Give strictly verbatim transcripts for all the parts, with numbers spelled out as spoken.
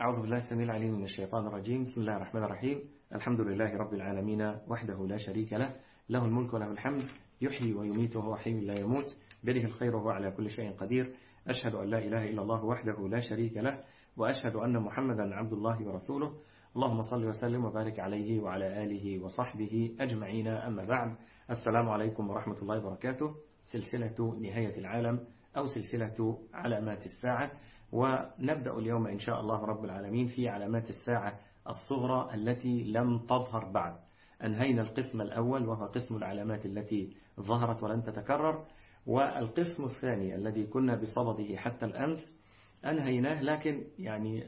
أعوذ بالله السميع العليم من الشيطان الرجيم. بسم الله الرحمن الرحيم. الحمد لله رب العالمين وحده لا شريك له، له الملك وله الحمد، يحيي ويميت وهو حي لا يموت، بيده الخير وهو على كل شيء قدير. أشهد أن لا إله إلا الله وحده لا شريك له، وأشهد أن محمدا عبد الله ورسوله. اللهم صل وسلم وبارك عليه وعلى آله وصحبه أجمعين. أما بعد، السلام عليكم ورحمة الله وبركاته. سلسلة نهاية العالم أو سلسلة علامات الساعة، ونبدأ اليوم إن شاء الله رب العالمين في علامات الساعة الصغرى التي لم تظهر بعد. أنهينا القسم الأول وهو قسم العلامات التي ظهرت ولن تتكرر، والقسم الثاني الذي كنا بصدده حتى الأمس أنهيناه، لكن يعني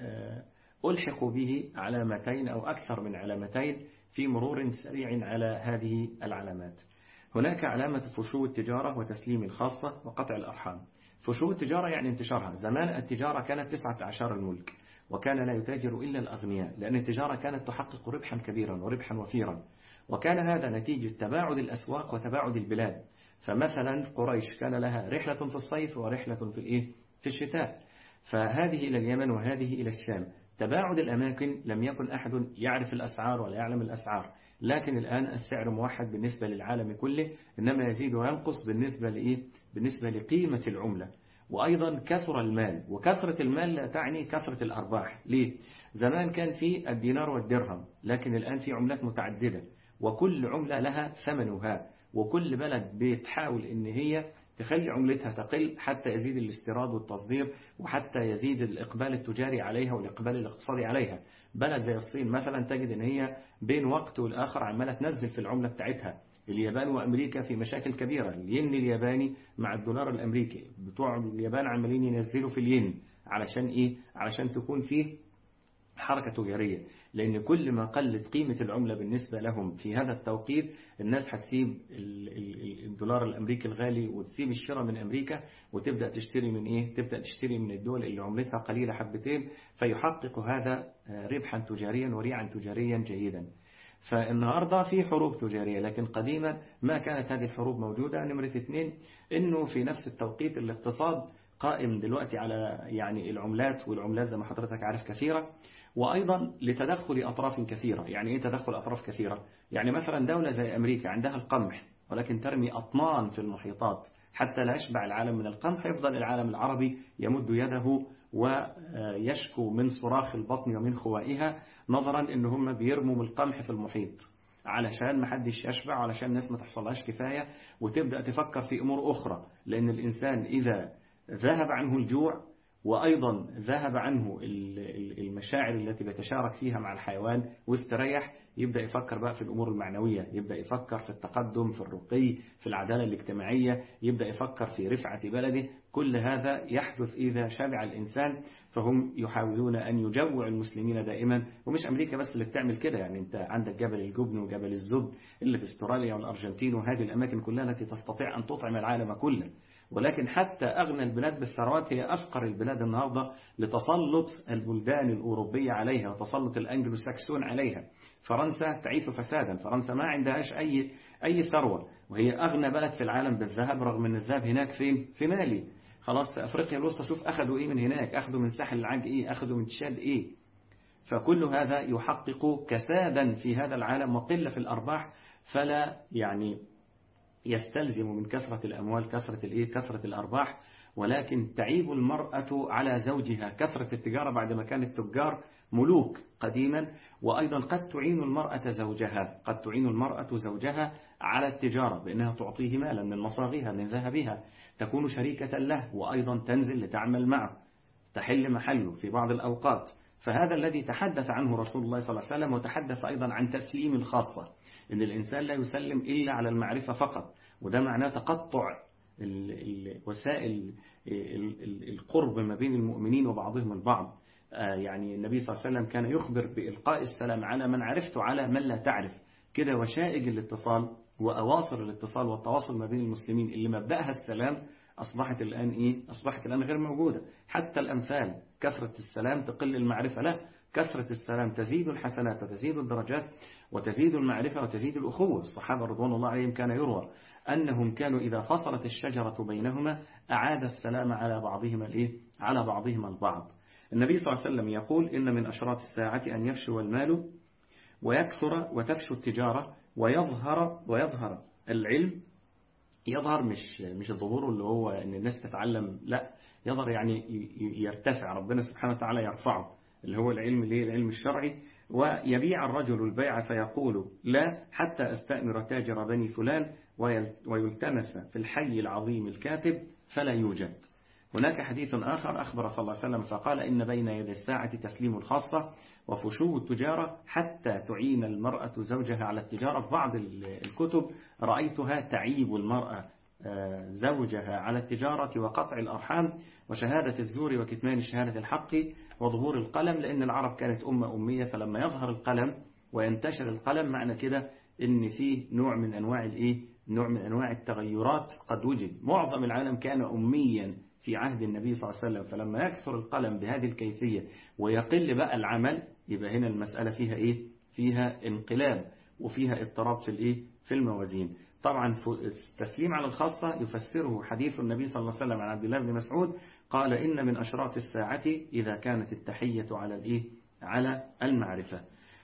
ألحق به علامتين أو أكثر من علامتين في مرور سريع على هذه العلامات. هناك علامة فشو التجارة وتسليم الخاصة وقطع الأرحام. فشو التجارة يعني انتشارها. زمان التجارة كانت تسعة أعشار الملك، وكان لا يتاجر إلا الأغنياء، لأن التجارة كانت تحقق ربحا كبيرا وربحا وفيرا، وكان هذا نتيجة تباعد الأسواق وتباعد البلاد. فمثلا قريش كان لها رحلة في الصيف ورحلة في الإيه؟ في الشتاء، فهذه إلى اليمن وهذه إلى الشام. تباعد الأماكن لم يكن أحد يعرف الأسعار ولا يعلم الأسعار، لكن الآن السعر موحد بالنسبة للعالم كله، إنما يزيد وينقص بالنسبة لإيه؟ بالنسبة لقيمة العملة. وأيضا كثر المال، وكثرة المال لا تعني كثرة الأرباح. ليه؟ زمان كان في الدينار والدرهم، لكن الآن في عملات متعددة، وكل عملة لها ثمنها، وكل بلد بتحاول إن هي تخلي عملتها تقل حتى يزيد الاستيراد والتصدير، وحتى يزيد الإقبال التجاري عليها والإقبال الاقتصادي عليها. بلد زي الصين مثلا تجد إن هي بين وقت والآخر عمالة تنزل في العملة بتاعتها. اليابان وأمريكا في مشاكل كبيرة، الين الياباني مع الدولار الأمريكي، بتوع اليابان عمالين ينزلوا في الين علشان إيه؟ علشان تكون فيه حركة تجارية، لأن كل ما قلت قيمة العملة بالنسبة لهم في هذا التوقيت، الناس هتسيب الدولار الأمريكي الغالي وتسيب الشراء من أمريكا، وتبدأ تشتري من إيه؟ تبدأ تشتري من الدول اللي عملتها قليلة حبتين، فيحقق هذا ربحا تجاريا وريعا تجاريا جيدا. فالنهاردة في حروب تجارية، لكن قديما ما كانت هذه الحروب موجودة. نمرة اثنين، إنه في نفس التوقيت الاقتصاد قائم دلوقتي على يعني العملات، والعملات زي ما حضرتك عارف كثيرة، وأيضا لتدخل أطراف كثيرة. يعني إيه تدخل أطراف كثيرة؟ يعني مثلا دولة زي أمريكا عندها القمح، ولكن ترمي أطنان في المحيطات حتى لا يشبع العالم من القمح، يفضل العالم العربي يمد يده ويشكو من صراخ البطن ومن خوائها، نظرا إن هم بيرموا من القمح في المحيط علشان ما حدش يشبع، وعلشان الناس ما تحصلهاش كفاية وتبدأ تفكر في أمور أخرى. لأن الإنسان إذا ذهب عنه الجوع، وأيضا ذهب عنه المشاعر التي بيتشارك فيها مع الحيوان واستريح، يبدأ يفكر بقى في الأمور المعنوية، يبدأ يفكر في التقدم، في الرقي، في العدالة الاجتماعية، يبدأ يفكر في رفعة بلده. كل هذا يحدث إذا شبع الإنسان. فهم يحاولون أن يجوع المسلمين دائما، ومش أمريكا بس اللي بتعمل كده. يعني أنت عندك جبل الجبن وجبل الزبد اللي في استراليا والأرجنتين، وهذه الأماكن كلها التي تستطيع أن تطعم العالم كله. ولكن حتى أغنى البلاد بالثروات هي أفقر البلاد النهاردة لتسلط البلدان الأوروبية عليها وتسلط الأنجلو ساكسون عليها. فرنسا تعيش فسادا، فرنسا ما عندهاش أي أي ثروة، وهي أغنى بلد في العالم بالذهب، رغم أن الذهب هناك فين؟ في مالي. خلاص في أفريقيا الوسطى شوف أخذوا إيه من هناك، أخذوا من ساحل العاج إيه، أخذوا من تشاد إيه. فكل هذا يحقق كسادا في هذا العالم وقلة في الأرباح، فلا يعني يستلزم من كثرة الأموال كثرة الإيه؟ كثرة الأرباح. ولكن تعيب المرأة على زوجها. كثرة التجارة بعد ما كانت تجار ملوك قديما، وأيضا قد تعين المرأة زوجها، قد تعين المرأة زوجها على التجارة بأنها تعطيه مالا من مصاغها من ذهبها، تكون شريكة له، وأيضا تنزل لتعمل معه، تحل محله في بعض الأوقات. فهذا الذي تحدث عنه رسول الله صلى الله عليه وسلم، وتحدث أيضا عن تسليم الخاصة، إن الإنسان لا يسلم إلا على المعرفة فقط، وده معناه تقطع وسائل القرب ما بين المؤمنين وبعضهم البعض. يعني النبي صلى الله عليه وسلم كان يخبر بإلقاء السلام على من عرفت على من لا تعرف كده. وشائج الاتصال وأواصر الاتصال والتواصل ما بين المسلمين اللي مبدأها السلام أصبحت الآن إيه؟ أصبحت الآن غير موجودة. حتى الأمثال، كثرة السلام تقل المعرفة، لا، كثرة السلام تزيد الحسنات وتزيد الدرجات وتزيد المعرفة وتزيد الأخوة. الصحابة رضوان الله عليهم كان يروى أنهم كانوا إذا فصلت الشجرة بينهما أعاد السلام على بعضهما الإيه؟ على بعضهما البعض. النبي صلى الله عليه وسلم يقول إن من أشراط الساعة أن يفشو المال ويكثر وتفشو التجارة ويظهر ويظهر العلم. يظهر مش مش الظهور اللي هو ان الناس تتعلم، لا، يظهر يعني يرتفع، ربنا سبحانه وتعالى يرفعه، اللي هو العلم اللي العلم الشرعي. ويبيع الرجل البيع فيقول لا حتى أستأمر تاجر بني فلان، ويلتمس في الحي العظيم الكاتب فلا يوجد. هناك حديث آخر أخبر صلى الله عليه وسلم فقال إن بين يدي الساعة تسليم الخاصة وفشو التجارة حتى تعين المرأة زوجها على التجارة. في بعض الكتب رأيتها تعيب المرأة زوجها على التجارة وقطع الأرحام وشهادة الزور وكتمان شهادة الحق وظهور القلم، لأن العرب كانت أمة أمية، فلما يظهر القلم وينتشر القلم معنى كده إن فيه نوع من أنواع الإيه؟ نوع من أنواع التغيرات قد وجد. معظم العالم كان أميا في عهد النبي صلى الله عليه وسلم، فلما يكثر القلم بهذه الكيفية ويقل بقى العمل، يبقى هنا المسألة فيها إيه؟ فيها انقلاب وفيها اضطراب في الإيه؟ في الموازين. طبعا التسليم على الخاصة يفسره حديث النبي صلى الله عليه وسلم عن عبد الله بن مسعود قال إن من أشراط الساعة إذا كانت التحية على الإيه؟ على المعرفة.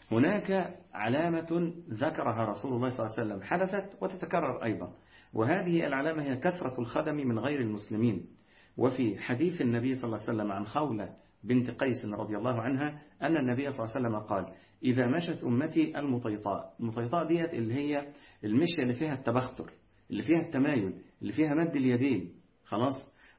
هناك علامة ذكرها رسول الله صلى الله عليه وسلم حدثت وتتكرر أيضا، وهذه العلامة هي كثرة الخدم من غير المسلمين. وفي حديث النبي صلى الله عليه وسلم عن خولة بنت قيس رضي الله عنها أن النبي صلى الله عليه وسلم قال إذا مشت أمتي المطيطاء. المطيطاء ديت اللي هي المشية اللي فيها التبختر، اللي فيها التمايل، اللي فيها مد اليدين، خلاص.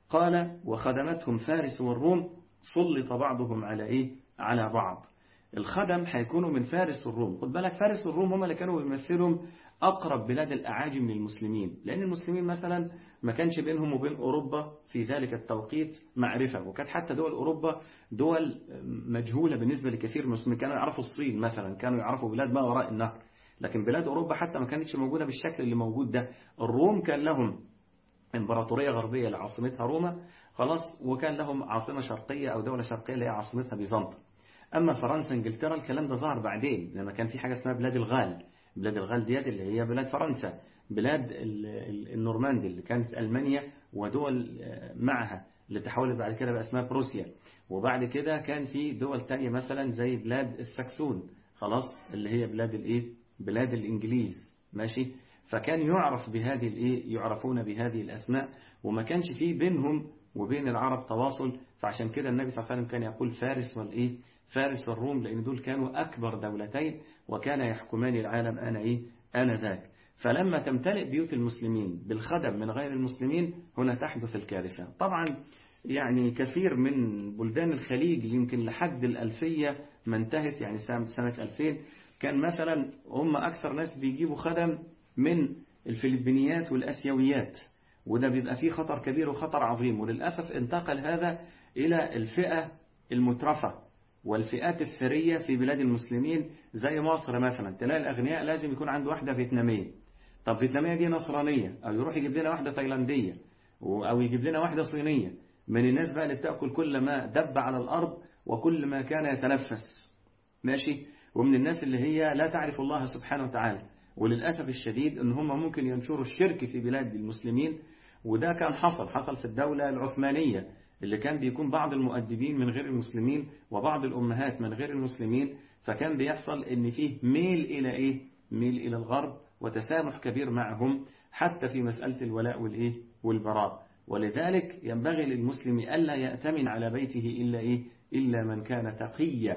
قال وخدمتهم فارس والروم سلط بعضهم على إيه؟ على بعض. الخدم هيكونوا من فارس والروم. خد بالك فارس والروم هم اللي كانوا بيمثلهم أقرب بلاد الأعاجم للمسلمين، لأن المسلمين مثلا ما كانش بينهم وبين أوروبا في ذلك التوقيت معرفة، وكانت حتى دول أوروبا دول مجهولة بالنسبة لكثير من المسلمين. كانوا يعرفوا الصين مثلا، كانوا يعرفوا بلاد ما وراء النهر، لكن بلاد أوروبا حتى ما كانتش موجودة بالشكل اللي موجود ده. الروم كان لهم إمبراطورية غربية لعاصمتها روما، خلاص، وكان لهم عاصمة شرقية أو دولة شرقية اللي هي عاصمتها بيزنطة. أما فرنسا انجلترا الكلام ده ظهر بعدين، لما كان في حاجة اسمها بلاد الغال. بلاد الغال ديت اللي هي بلاد فرنسا، بلاد النورماندي اللي كانت ألمانيا ودول معها اللي تحولت بعد كده بقى اسمها بروسيا. وبعد كده كان في دول تانية مثلا زي بلاد الساكسون، خلاص، اللي هي بلاد الايه؟ بلاد الإنجليز، ماشي. فكان يعرف بهذه الايه؟ يعرفون بهذه الأسماء، وما كانش فيه بينهم وبين العرب تواصل. فعشان كده النبي صلى الله عليه وسلم كان يقول فارس والايه؟ فارس والروم، لأن دول كانوا أكبر دولتين وكان يحكمان العالم أنا إيه؟ آنذاك. فلما تمتلئ بيوت المسلمين بالخدم من غير المسلمين هنا تحدث الكارثة. طبعا يعني كثير من بلدان الخليج يمكن لحد الألفية ما انتهت، يعني سنة ألفين كان مثلا هم أكثر ناس بيجيبوا خدم من الفلبينيات والأسيويات، وده بيبقى فيه خطر كبير وخطر عظيم. وللأسف انتقل هذا إلى الفئة المترفة والفئات الثرية في بلاد المسلمين زي مصر مثلا. تلاقي الأغنياء لازم يكون عنده واحدة فيتنامية، طب فيتنامية دي نصرانية، أو يروح يجيب لنا واحدة تايلاندية، أو يجيب لنا واحدة صينية، من الناس بقى اللي بتأكل كل ما دب على الأرض وكل ما كان يتنفس، ماشي. ومن الناس اللي هي لا تعرف الله سبحانه وتعالى، وللأسف الشديد أن هم ممكن ينشروا الشرك في بلاد المسلمين. وده كان حصل حصل في الدولة العثمانية، اللي كان بيكون بعض المؤدبين من غير المسلمين وبعض الأمهات من غير المسلمين، فكان بيحصل ان فيه ميل إلى إيه؟ ميل إلى الغرب وتسامح كبير معهم حتى في مسألة الولاء والإيه؟ والبراء. ولذلك ينبغي للمسلم ألا يأتمن على بيته إلا إيه؟ إلا من كان تقي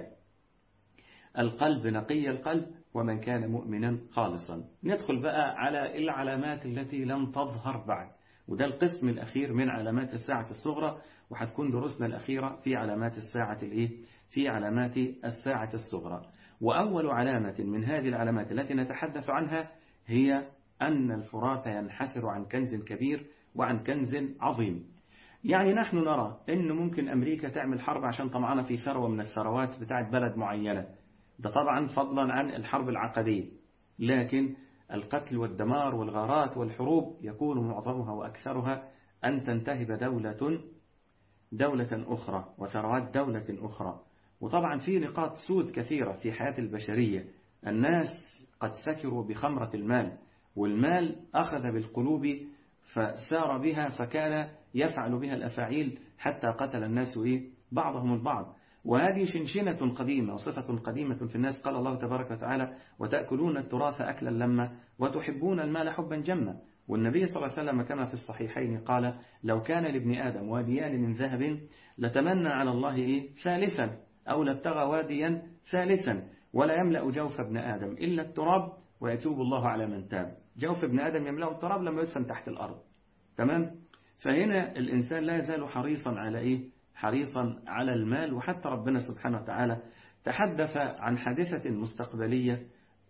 القلب نقي القلب ومن كان مؤمنا خالصا. ندخل بقى على العلامات التي لم تظهر بعد، وده القسم الأخير من علامات الساعة الصغرى، وهتكون دروسنا الأخيرة في علامات الساعة الإيه؟ في علامات الساعة الصغرى. وأول علامة من هذه العلامات التي نتحدث عنها هي أن الفرات ينحسر عن كنز كبير وعن كنز عظيم. يعني نحن نرى أن ممكن أمريكا تعمل حرب عشان طمعنا في ثروة من الثروات بتاعت بلد معينة، ده طبعا فضلا عن الحرب العقدية، لكن القتل والدمار والغارات والحروب يكون معظمها وأكثرها أن تنتهب دولة دولة أخرى وثروات دولة أخرى. وطبعا في نقاط سود كثيرة في حياة البشرية. الناس قد سكروا بخمرة المال، والمال أخذ بالقلوب فسار بها، فكان يفعل بها الأفاعيل حتى قتل الناس إيه؟ بعضهم البعض. وهذه شنشنة قديمة وصفة قديمة في الناس. قال الله تبارك وتعالى وتأكلون التراث أكلا لما وتحبون المال حبا جما. والنبي صلى الله عليه وسلم كما في الصحيحين قال لو كان لابن آدم واديان من ذهب لتمنى على الله إيه ثالثا أو لابتغى واديا ثالثا ولا يملأ جوف ابن آدم إلا التراب ويتوب الله على من تاب. جوف ابن آدم يملأ التراب لما يدفن تحت الأرض. تمام. فهنا الإنسان لا يزال حريصا على إيه حريصا على المال. وحتى ربنا سبحانه وتعالى تحدث عن حادثة مستقبلية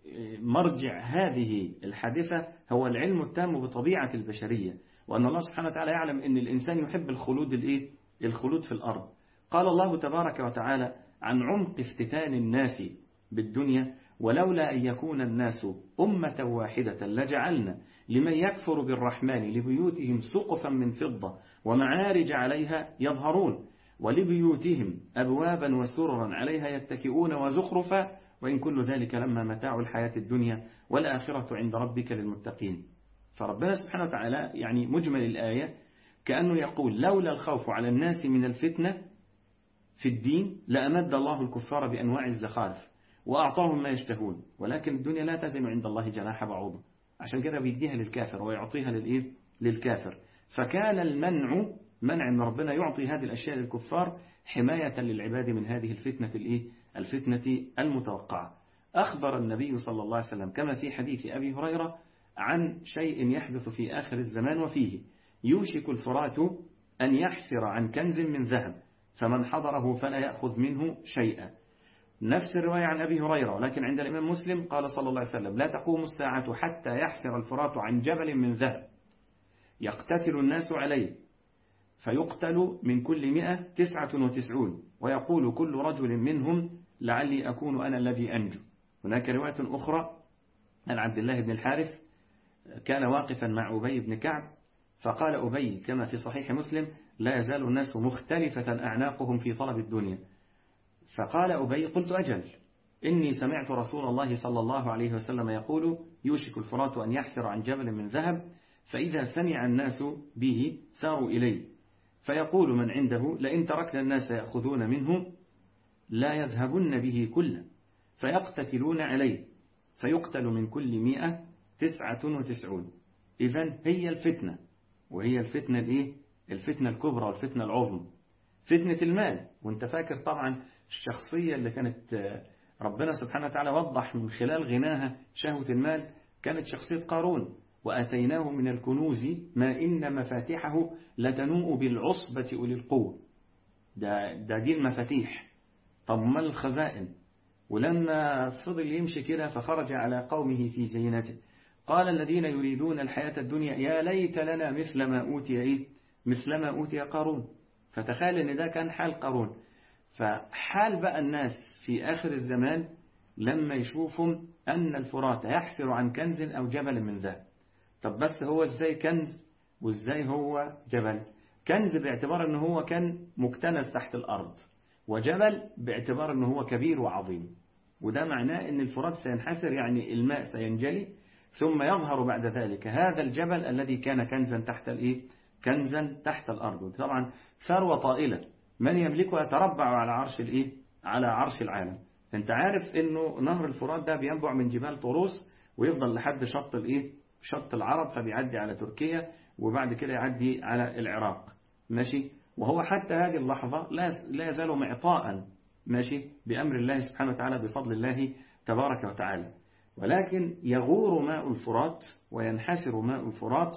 مرجع هذه الحادثة هو العلم التام بطبيعة البشرية، وأن الله سبحانه وتعالى يعلم أن الإنسان يحب الخلود الإيه الخلود في الأرض. قال الله تبارك وتعالى عن عمق افتتان الناس بالدنيا ولولا أن يكون الناس أمة واحدة لجعلنا لمن يكفر بالرحمن لبيوتهم سقفا من فضة ومعارج عليها يظهرون ولبيوتهم أبوابا وسررا عليها يتكئون وزخرفا وإن كل ذلك لما متاع الحياة الدنيا والآخرة عند ربك للمتقين. فربنا سبحانه وتعالى يعني مجمل الآية كأنه يقول لولا الخوف على الناس من الفتنة في الدين لأمد الله الكفار بأنواع الزخارف وأعطاهم ما يشتهون، ولكن الدنيا لا تزن عند الله جناح بعوضة، عشان كده بيديها للكافر ويعطيها للإيه للكافر. فكان المنع منع أن ربنا يعطي هذه الأشياء للكفار حماية للعباد من هذه الفتنة الإيه الفتنة المتوقعة. أخبر النبي صلى الله عليه وسلم كما في حديث أبي هريرة عن شيء يحدث في آخر الزمان وفيه يوشك الفرات أن يحسر عن كنز من ذهب فمن حضره فلا يأخذ منه شيئا. نفس الرواية عن أبي هريرة، ولكن عند الإمام مسلم قال صلى الله عليه وسلم لا تقوم الساعة حتى يحسر الفرات عن جبل من ذهب يقتتل الناس عليه فيقتل من كل مئة تسعة وتسعون ويقول كل رجل منهم لعلي أكون أنا الذي أنجو. هناك رواية أخرى عن عبد الله بن الحارث كان واقفا مع أبي بن كعب فقال أبي كما في صحيح مسلم لا يزال الناس مختلفة أعناقهم في طلب الدنيا. فقال أبي قلت أجل إني سمعت رسول الله صلى الله عليه وسلم يقول يوشك الفرات أن يحسر عن جبل من ذهب فإذا سمع الناس به ساروا إليه فيقول من عنده لئن تركنا الناس يأخذون منه لا يذهبن به كله فيقتتلون عليه فيقتل من كل مئة تسعة وتسعون. إذن هي الفتنة، وهي الفتنة الإيه؟ الفتنة الكبرى والفتنة العظمى فتنة المال. وانت فاكر طبعا الشخصية اللي كانت ربنا سبحانه وتعالى وضح من خلال غناها شهوة المال كانت شخصية قارون وأتيناه من الكنوز ما إن مفاتحه لتنوء بالعصبة أولي القوة. ده, ده دي المفاتيح. طب ما الخزائن؟ ولما فضل يمشي كده فخرج على قومه في زينته قال الذين يريدون الحياة الدنيا يا ليت لنا مثل ما أوتي إيه؟ مثل ما أوتي قارون. فتخيل ان ده كان حال قارون. فحال بقى الناس في آخر الزمان لما يشوفهم أن الفرات يحسر عن كنز أو جبل من ذهب. طب بس هو ازاي كنز وازاي هو جبل؟ كنز باعتبار أنه هو كان مكتنز تحت الأرض، وجبل باعتبار أنه هو كبير وعظيم. وده معناه أن الفرات سينحسر يعني الماء سينجلي ثم يظهر بعد ذلك هذا الجبل الذي كان كنزا تحت الإيه؟ كنزا تحت الأرض. طبعا ثروة طائلة من يملكها تربع على عرش الإيه؟ على عرش العالم. انت عارف انه نهر الفرات ده بينبع من جبال طروس ويفضل لحد شط الإيه؟ شط العرب، فبيعدي على تركيا وبعد كده يعدي على العراق. ماشي. وهو حتى هذه اللحظة لا لا يزال معطاء ماشي بأمر الله سبحانه وتعالى بفضل الله تبارك وتعالى. ولكن يغور ماء الفرات وينحسر ماء الفرات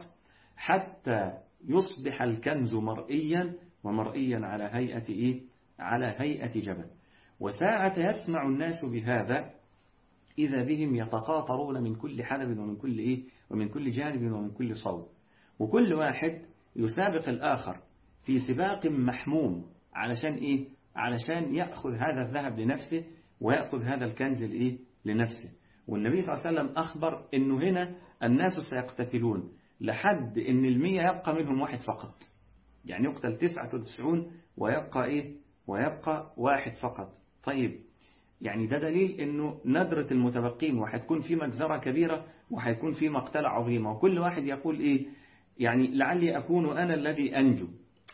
حتى يصبح الكنز مرئيا، ومرئيا على هيئة إيه؟ على هيئة جبل. وساعة يسمع الناس بهذا إذا بهم يتقاطرون من كل حدب ومن كل إيه؟ ومن كل جانب ومن كل صوب، وكل واحد يسابق الآخر في سباق محموم علشان إيه؟ علشان يأخذ هذا الذهب لنفسه ويأخذ هذا الكنز لإيه؟ لنفسه. والنبي صلى الله عليه وسلم أخبر إنه هنا الناس سيقتتلون لحد إن المية يبقى منهم واحد فقط، يعني يقتل تسعة وتسعون ويبقى إيه؟ ويبقى واحد فقط. طيب يعني ده دليل إنه ندرة المتبقين، وهتكون في مجزرة كبيرة وهيكون في مقتلة عظيمة، وكل واحد يقول إيه؟ يعني لعلي أكون أنا الذي أنجو.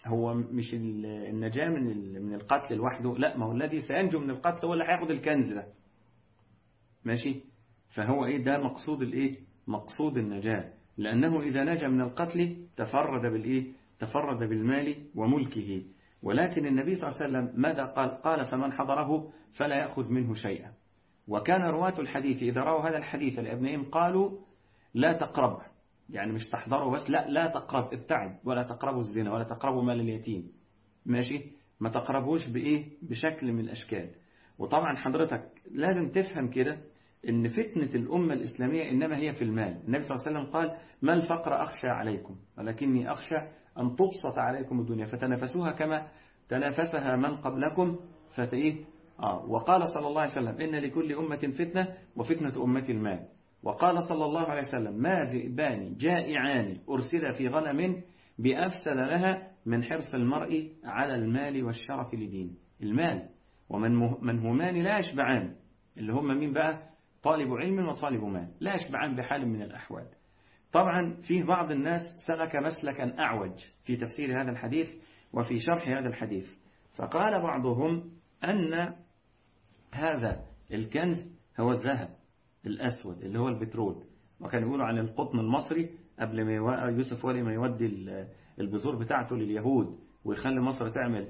هو مش النجاة من من القتل لوحده، لا، ما هو الذي سينجو من القتل هو اللي هياخد الكنز ده. ماشي. فهو ايه ده مقصود الايه مقصود النجاة، لأنه إذا نجا من القتل تفرد بالايه تفرد بالمال وملكه. ولكن النبي صلى الله عليه وسلم ماذا قال؟ قال فمن حضره فلا يأخذ منه شيئا. وكان رواة الحديث إذا رأوا هذا الحديث لأبنائهم قالوا لا تقرب، يعني مش تحضروا بس، لا لا تقرب، ابتعد، ولا تقربوا الزنا ولا تقربوا مال اليتيم. ماشي، ما تقربوش بإيه بشكل من الأشكال. وطبعا حضرتك لازم تفهم كده إن فتنة الأمة الإسلامية إنما هي في المال. النبي صلى الله عليه وسلم قال ما الفقر أخشى عليكم ولكني أخشى أن تبسط عليكم الدنيا فتنافسوها كما تنافسها من قبلكم فتإيه آه وقال صلى الله عليه وسلم إن لكل أمة فتنة وفتنة أمة المال. وقال صلى الله عليه وسلم ما ذئبان جائعان أرسل في غنم بأفسد لها من حرص المرء على المال والشرف لدين. المال ومن منهمان لا يشبعان، اللي هم مين بقى؟ طالب علم وطالب مال، لا يشبعان بحال من الأحوال. طبعا فيه بعض الناس سلك مسلكا أعوج في تفسير هذا الحديث وفي شرح هذا الحديث، فقال بعضهم أن هذا الكنز هو الذهب الأسود اللي هو البترول. وكان يقولوا عن القطن المصري قبل ما يوسف ولي ما يودي البذور بتاعته لليهود ويخلي مصر تعمل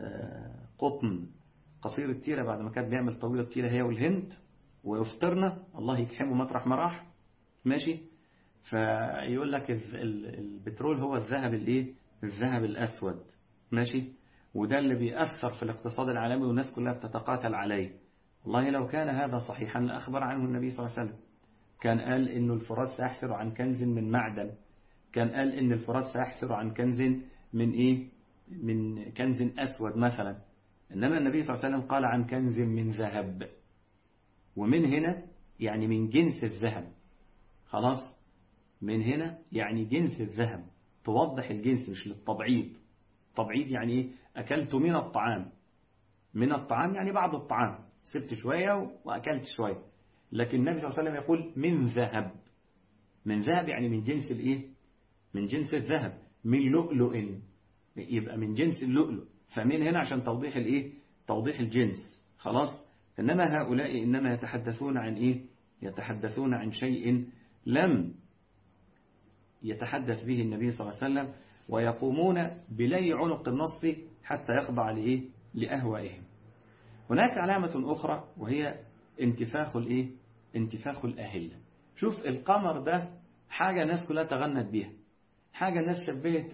قطن قصير التيرة بعد ما كان بيعمل طويل التيرة هي والهند، ويفطرنا الله يكحمه مطرح ما راح. ماشي. فيقول لك البترول هو الذهب الايه الذهب الأسود. ماشي. وده اللي بيأثر في الاقتصاد العالمي والناس كلها بتتقاتل عليه. والله لو كان هذا صحيحا لأخبر عنه النبي صلى الله عليه وسلم. كان قال إنه الفرات سيحسر عن كنز من معدن، كان قال إن الفرات سيحسر عن كنز من إيه من كنز أسود مثلا. إنما النبي صلى الله عليه وسلم قال عن كنز من ذهب، ومن هنا يعني من جنس الذهب. خلاص، من هنا يعني جنس الذهب، توضح الجنس مش للتبعيض. تبعيض يعني إيه؟ أكلت من الطعام، من الطعام يعني بعض الطعام، سبت شوية وأكلت شوية. لكن النبي صلى الله عليه وسلم يقول من ذهب، من ذهب يعني من جنس الإيه من جنس الذهب. من لؤلؤ يبقى من جنس اللؤلؤ. فمن هنا عشان توضيح الإيه توضيح الجنس. خلاص. إنما هؤلاء إنما يتحدثون عن إيه يتحدثون عن شيء لم يتحدث به النبي صلى الله عليه وسلم، ويقومون بلي عنق النص حتى يخضع لإيه لأهوائهم. هناك علامة أخرى وهي انتفاخ الإيه انتفاخ الأهلة. شوف القمر ده حاجة الناس كلها تغنت بها، حاجة الناس شبهت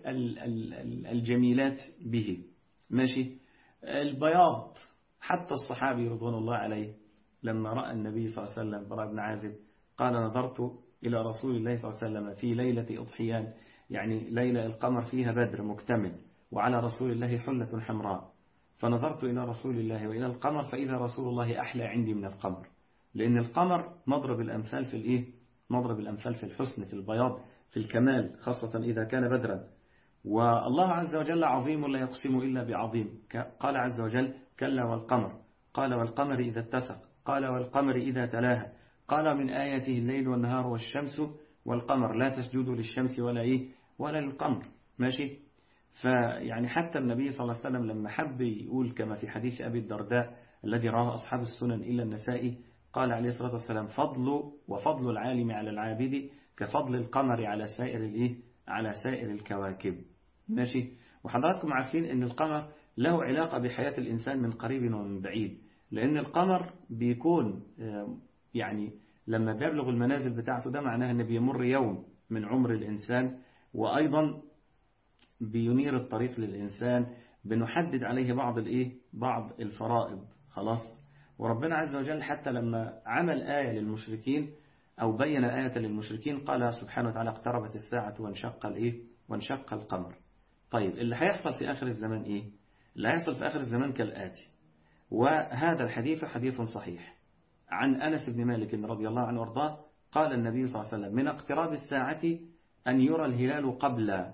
الجميلات به. ماشي. البياض، حتى الصحابي رضوان الله عليه لما رأى النبي صلى الله عليه وسلم براء بن عازب قال نظرت إلى رسول الله صلى الله عليه وسلم في ليلة أضحيان، يعني ليلة القمر فيها بدر مكتمل، وعلى رسول الله حلة حمراء، فنظرت إلى رسول الله وإلى القمر فإذا رسول الله أحلى عندي من القمر. لأن القمر مضرب الأمثال في الإيه مضرب الأمثال في الحسن، في البياض، في الكمال، خاصة إذا كان بدرا. والله عز وجل عظيم لا يقسم إلا بعظيم. قال عز وجل كلا والقمر، قال والقمر إذا اتسق، قال والقمر إذا تلاها، قال من آياته الليل والنهار والشمس والقمر لا تسجدوا للشمس ولا إيه ولا للقمر. ماشي. فيعني حتى النبي صلى الله عليه وسلم لما حب يقول كما في حديث أبي الدرداء الذي رواه أصحاب السنن إلا النسائي، قال عليه الصلاة والسلام فضل وفضل العالم على العابد كفضل القمر على سائر الإيه على سائر الكواكب. ماشي. وحضراتكم عارفين أن القمر له علاقة بحياة الإنسان من قريب ومن بعيد، لأن القمر بيكون يعني لما بيبلغ المنازل بتاعته ده معناها أنه بيمر يوم من عمر الإنسان، وأيضا بينير الطريق للإنسان، بنحدد عليه بعض الإيه بعض الفرائض. خلاص. وربنا عز وجل حتى لما عمل آية للمشركين أو بين آية للمشركين قال سبحانه وتعالى اقتربت الساعة وانشق الإيه وانشق القمر. طيب اللي هيحصل في آخر الزمان إيه؟ اللي هيحصل في آخر الزمان كالآتي، وهذا الحديث حديث صحيح عن أنس بن مالك رضي الله عنه وارضاه قال النبي صلى الله عليه وسلم من اقتراب الساعة أن يرى الهلال قبل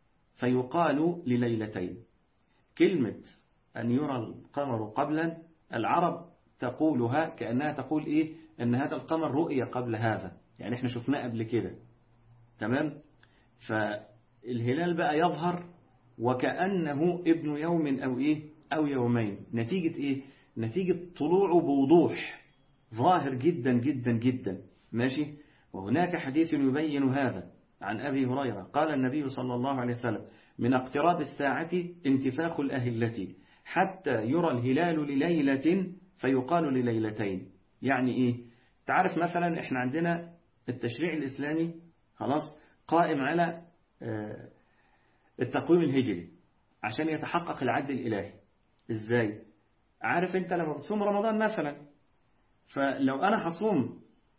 فيقال لليلتين. كلمة أن يرى القمر قبلا العرب تقولها كأنها تقول إيه أن هذا القمر رؤية قبل هذا، يعني إحنا شفناه قبل كده. تمام. فالهلال بقى يظهر وكأنه ابن يوم أو إيه أو يومين. نتيجة إيه؟ نتيجة طلوعه بوضوح ظاهر جدا جدا جدا. ماشي. وهناك حديث يبين هذا عن أبي هريرة قال النبي صلى الله عليه وسلم من اقتراب الساعة انتفاخ الأهلة حتى يرى الهلال لليلة فيقال لليلتين. يعني إيه؟ تعرف مثلا إحنا عندنا التشريع الإسلامي خلاص قائم على التقويم الهجري عشان يتحقق العدل الإلهي. إزاي؟ عارف أنت لما بتصوم رمضان مثلا، فلو أنا هصوم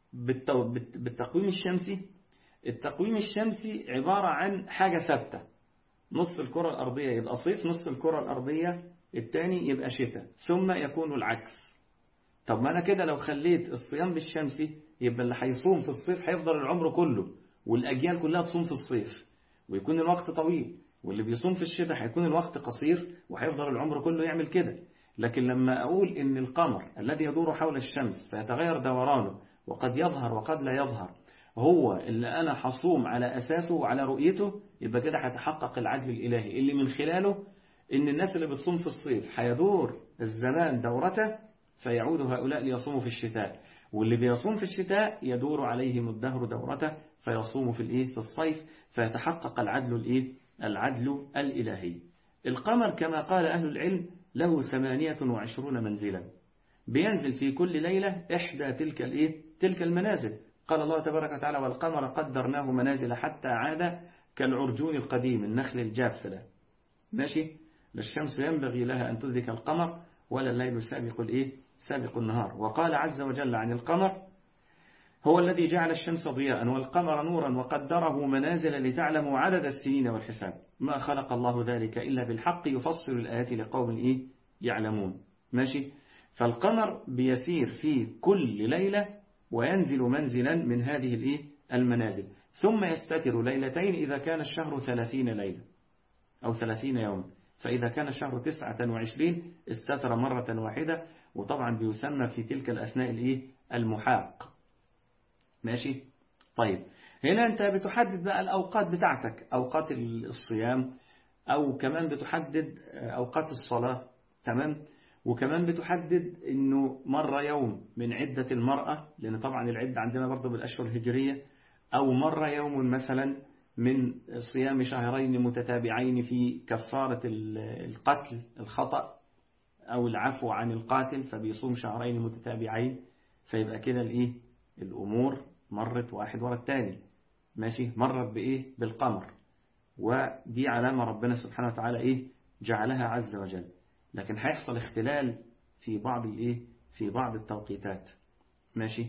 بالتقويم الشمسي، التقويم الشمسي عبارة عن حاجة ثابتة، نصف الكرة الأرضية يبقى صيف، نصف الكرة الأرضية الثاني يبقى شتاء، ثم يكون العكس. طب ما أنا كده لو خليت الصيام بالشمسي يبقى اللي هيصوم في الصيف هيفضل العمر كله والأجيال كلها تصوم في الصيف ويكون الوقت طويل، واللي بيصوم في الشتاء هيكون الوقت قصير وهيفضل العمر كله يعمل كده. لكن لما أقول إن القمر الذي يدور حول الشمس فيتغير دورانه وقد يظهر وقد لا يظهر هو اللي أنا حصوم على أساسه وعلى رؤيته، يبقى كده هيتحقق العدل الإلهي اللي من خلاله إن الناس اللي بتصوم في الصيف هيدور الزمان دورته فيعود هؤلاء ليصوموا في الشتاء، واللي بيصوم في الشتاء يدور عليهم الدهر دورته فيصوم في الإيه في الصيف، فيتحقق العدل الإيه العدل الإلهي. القمر كما قال أهل العلم له ثمانية وعشرون منزلا، بينزل في كل ليلة إحدى تلك الإيه تلك المنازل. قال الله تبارك وتعالى والقمر قدرناه منازل حتى عاد كالعرجون القديم النخل الجاف له. ماشي. لا الشمس ينبغي لها أن تدرك القمر ولا الليل سابق الإيه سابق النهار. وقال عز وجل عن القمر هو الذي جعل الشمس ضياء والقمر نورا وقدره منازل لتعلموا عدد السنين والحساب ما خلق الله ذلك إلا بالحق يفصل الآيات لقوم إيه يعلمون. ماشي. فالقمر بيسير في كل ليلة وينزل منزلا من هذه الإيه المنازل، ثم يستتر ليلتين إذا كان الشهر ثلاثين ليلة أو ثلاثين يوم، فإذا كان الشهر تسعة وعشرين استتر مرة واحدة، وطبعا بيسمى في تلك الأثناء الإيه المحاق. ماشي. طيب هنا أنت بتحدد بقى الأوقات بتاعتك، أوقات الصيام أو كمان بتحدد أوقات الصلاة. تمام. وكمان بتحدد أنه مرة يوم من عدة المرأة، لأن طبعا العدة عندنا برضه بالأشهر الهجرية، أو مرة يوم مثلا من صيام شهرين متتابعين في كفارة القتل الخطأ أو العفو عن القاتل فبيصوم شهرين متتابعين، فيبقى كده الإيه الأمور مرت واحد ورا الثاني. ماشي. مرت بإيه بالقمر، ودي علامة ربنا سبحانه وتعالى إيه جعلها عز وجل. لكن هيحصل اختلال في بعض الإيه في بعض التوقيتات. ماشي.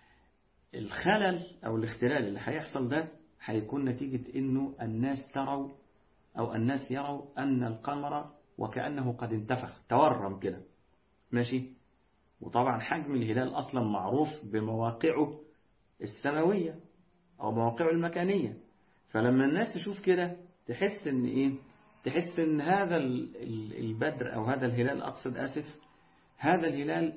الخلل أو الاختلال اللي هيحصل ده هيكون نتيجة إنه الناس تروا أو الناس يروا أن القمر وكأنه قد انتفخ تورم كده. ماشي. وطبعا حجم الهلال أصلا معروف بمواقعه السماوية أو مواقعه المكانية، فلما الناس تشوف كده تحس إن إيه تحس إن هذا البدر أو هذا الهلال أقصد آسف هذا الهلال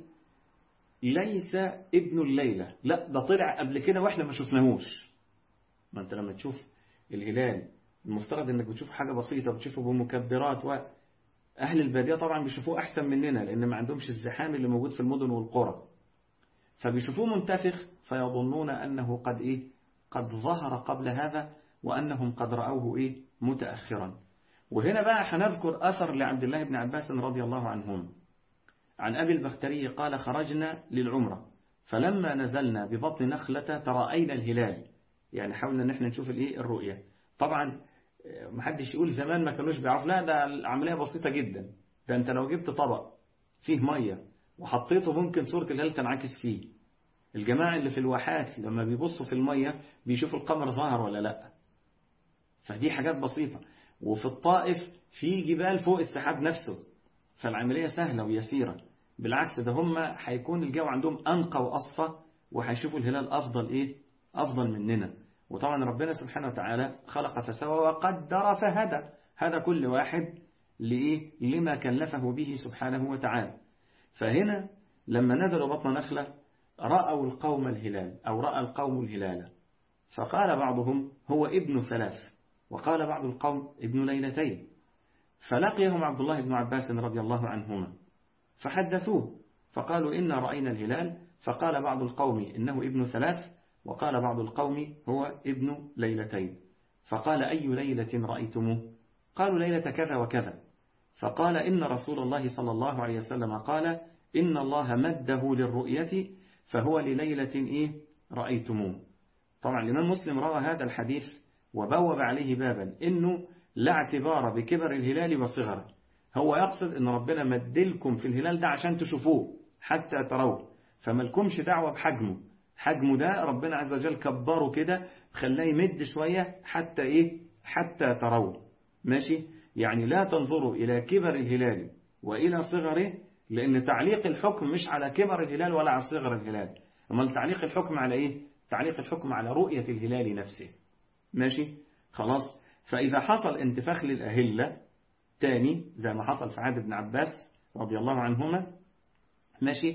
ليس ابن الليلة، لا ده طلع قبل كده وإحنا ما شفناهوش. ما أنت لما تشوف الهلال المفترض إنك بتشوف حاجة بسيطة بتشوفه بمكبرات، وأهل البادية طبعا بيشوفوه أحسن مننا لأن ما عندهمش الزحام اللي موجود في المدن والقرى، فبيشوفوه منتفخ فيظنون أنه قد إيه قد ظهر قبل هذا وأنهم قد رأوه إيه متأخرا. وهنا بقى هنذكر أثر لعبد الله بن عباس رضي الله عنهم عن أبي البختري قال خرجنا للعمرة فلما نزلنا ببطن نخلة ترأينا الهلال، يعني حاولنا ان احنا نشوف الايه الرؤية. طبعا محدش يقول زمان ما كانوش بيعرف، لا ده العملية بسيطة جدا، ده انت لو جبت طبق فيه مية وحطيته ممكن صورة الهلال تنعكس فيه. الجماعة اللي في الواحات لما بيبصوا في المية بيشوفوا القمر ظاهر ولا لا، فدي حاجات بسيطة. وفي الطائف في جبال فوق السحاب نفسه، فالعملية سهلة ويسيرة. بالعكس ده هم هيكون الجو عندهم أنقى وأصفى وهيشوفوا الهلال أفضل إيه أفضل مننا. وطبعا ربنا سبحانه وتعالى خلق فسوى وقدر فهدى، هذا كل واحد لإيه لما كلفه به سبحانه وتعالى. فهنا لما نزلوا بطن نخلة رأوا القوم الهلال أو رأى القوم الهلال، فقال بعضهم هو ابن ثلاث، وقال بعض القوم ابن ليلتين. فلقيهم عبد الله بن عباس رضي الله عنهما فحدثوه فقالوا إنا رأينا الهلال، فقال بعض القوم إنه ابن ثلاث، وقال بعض القوم هو ابن ليلتين. فقال أي ليلة رأيتموه؟ قالوا ليلة كذا وكذا. فقال إن رسول الله صلى الله عليه وسلم قال إن الله مده للرؤية فهو لليلة إيه رأيتموه. طبعا الإمام مسلم روى هذا الحديث وبوب عليه بابا إنه لا اعتبار بكبر الهلال وصغره، هو يقصد إن ربنا مدلكم في الهلال ده عشان تشوفوه حتى تروه، فملكمش دعوة بحجمه، حجمه ده ربنا عز وجل كبره كده خلاه يمد شوية حتى إيه حتى تروه. ماشي، يعني لا تنظروا إلى كبر الهلال وإلى صغره، لأن تعليق الحكم مش على كبر الهلال ولا على صغر الهلال، أما تعليق الحكم على إيه؟ تعليق الحكم على رؤية الهلال نفسه. ماشي خلاص. فإذا حصل انتفاخ للأهلة تاني زي ما حصل في عهد ابن عباس رضي الله عنهما، ماشي،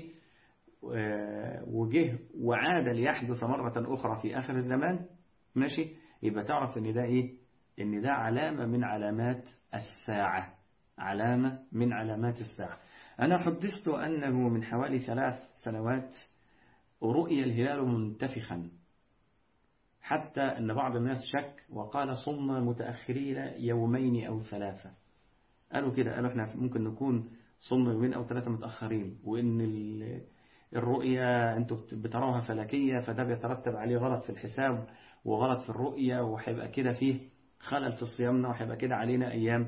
وجه وعاد ليحدث مرة أخرى في آخر الزمان، ماشي، يبقى تعرف ان ده ايه، ان ده علامة من علامات الساعة، علامة من علامات الساعة. أنا حدثت أنه من حوالي ثلاث سنوات رؤي الهلال منتفخا، حتى أن بعض الناس شك وقال صم متأخرين يومين أو ثلاثة. قالوا كده، قالوا احنا ممكن نكون صم يومين أو ثلاثة متأخرين، وإن الرؤية أنتوا بتراها فلكية فده بيترتب عليه غلط في الحساب وغلط في الرؤية، وهيبقى كده فيه خلل في صيامنا، وهيبقى كده علينا أيام.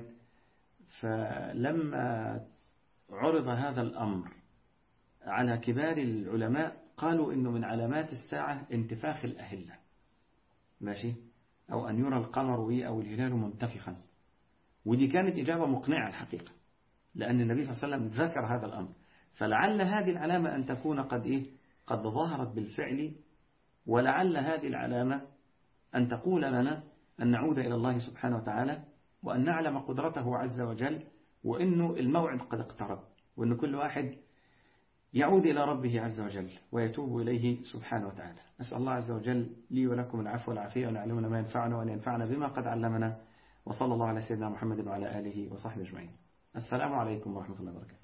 فلما عرض هذا الأمر على كبار العلماء قالوا إنه من علامات الساعة انتفاخ الأهلة، ماشي، أو أن يرى القمر أو الهلال منتفخا. ودي كانت إجابة مقنعة الحقيقة، لأن النبي صلى الله عليه وسلم ذكر هذا الأمر. فلعل هذه العلامة أن تكون قد إيه قد ظهرت بالفعل، ولعل هذه العلامة أن تقول لنا أن نعود إلى الله سبحانه وتعالى، وأن نعلم قدرته عز وجل، وإنه الموعد قد اقترب، وأن كل واحد يعود إلى ربه عز وجل ويتوب إليه سبحانه وتعالى. أسأل الله عز وجل لي ولكم العفو والعافية، وأن يعلمنا ما ينفعنا وأن ينفعنا بما قد علمنا. وصلى الله على سيدنا محمد وعلى آله وصحبه أجمعين. السلام عليكم ورحمة الله وبركاته.